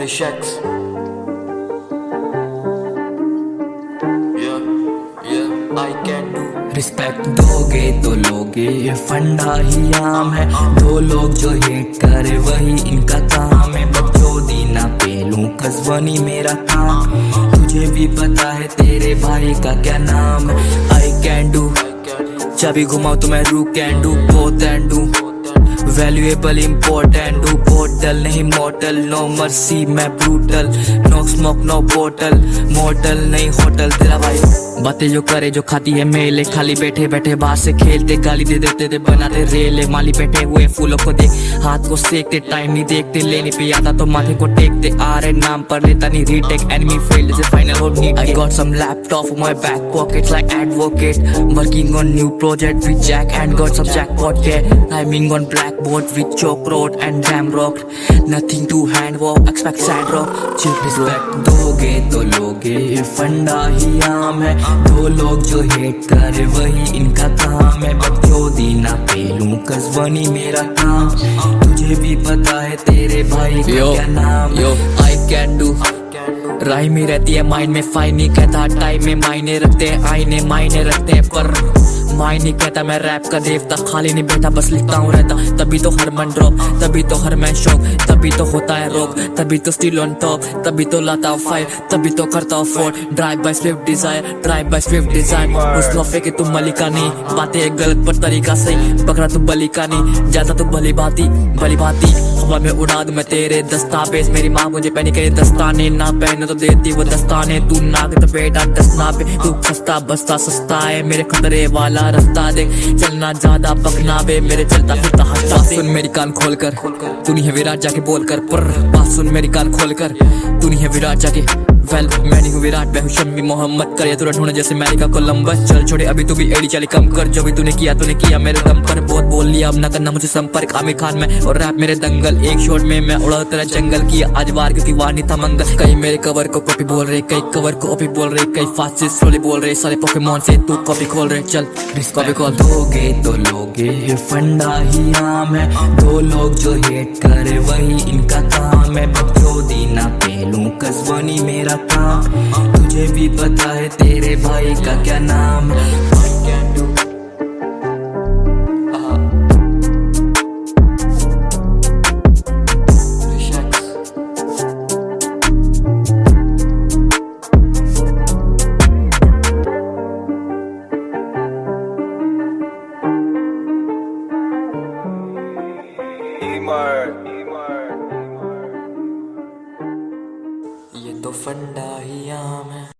Rishaks. Yeah, I can do. Respect दोगे तो लोगे, ये फंडा ही आम है। दो लोग जो हेट करे वही इनका काम है। बकचोदी ना पेलूं कसबनी मेरा काम। तुझे भी पता है तेरे भाई का क्या नाम है। आई कैन डू, चाबी घुमाओ तो मैं रू can do, both and do. Valuable important do, बोतल नहीं मॉडल। नो मर्सी मैं ब्रूटल, नो स्मोक नो बोतल। मॉडल नहीं होटल तेरा भाई। बातें जो करे जो खाती है मेले, खाली बैठे बैठे बाहर से खेलते। गाली दे देते थे बनाते रेले। माली बैठे हुए फूलों को देख, हाथ को सेकते। टाइम नहीं देखते, लेने पे आता तो माथे को टेकते। आ रहे नाम पर लेता नहीं रीटेक। एनिमी फेल्ड जैसे फाइनल हो neat. I got some laptop my back pocket like advocate. Working on new project with Jack and got some jackpot के। Timing on blackboard with chalk road and jam rock. Nothing to hand walk, expect sad rock. Chill respect दोगे तो लोगे, ये फंडा ही आम है। दो लोग जो हेट करे वही इनका काम है। बकचोदी ना पेलूं कसबनी मेरा काम। तुझे भी पता है तेरे भाई का क्या नाम है। I can do, राय में रहती है माइंड में। फाइन नहीं कहता टाइम में मायने रखते हैं। आईने मायने रखते हैं पर माय नहीं कहता। मैं रैप का देवता, खाली नहीं बैठा बस लिखता हूँ रहता। तभी तो हर मन ड्रॉप, तभी तो हर मैन शौक। तभी तो होता है रोक, तभी तो स्टिल ऑन टॉप। तभी तो लाता हूँ फायर, तभी तो करता हूँ fort. Drive by Swift Dzire, drive by Swift Dzire. उस लफे के तुम मलिका नहीं, बातें गलत पर तरीका सही। पकड़ा तू बली का नहीं, जाता तू भली भांति भली भांति। हवा में उड़ा दूं मैं तेरे दस्तावेज। मेरी माँ मुझे पहनी करे दस्ताने, ना पहने तो देती वो दस्ताने। तू नाक तो बेटा डसना पे, तू खस्ता बस्ता सस्ता है। मेरे खतरे वाला रास्ता देख, चलना ज्यादा पकना बे। मेरे चलता फिरता हंसता। सुन मेरी कान खोल कर, तू नहीं है विराट जाके बोल कर। पर बात सुन मेरी कान खोल कर, तू नहीं है विराट जाके। वेल मैं नहीं हूँ विराट, मैं हूँ शम्मी मोहम्मद। करे तुरा ढूंढे जैसे अमेरिका कोलंबस। चल छोड़े अभी तू भी एडी चली कम कर। जो भी तूने किया मेरे दम पर। बहुत बोल लिया अब ना करना मुझे संपर्क। आमिर खान में और रैप मेरे दंगल। एक शॉट में मैं उड़ा तेरा जंगल। किया आज वार क्योंकि वार नहीं था मंगल। कई मेरे कवर को कॉपी बोल रहे, कई कवर को ओपी बोल रहे। कई फास्ट से स्लोली बोल रहे, सारे पोकेमॉन से तू कॉपी खोल रहे। चल कॉपी खोल। दोगे तो लोगे, ये फंडा ही आम है। दो लोग जो हेट करे वही इनका काम है। बकचोदी ना पेलूं कसबनी मेरा काम। तुझे भी पता है तेरे भाई का क्या नाम है। ये तो फंडा ही आम है।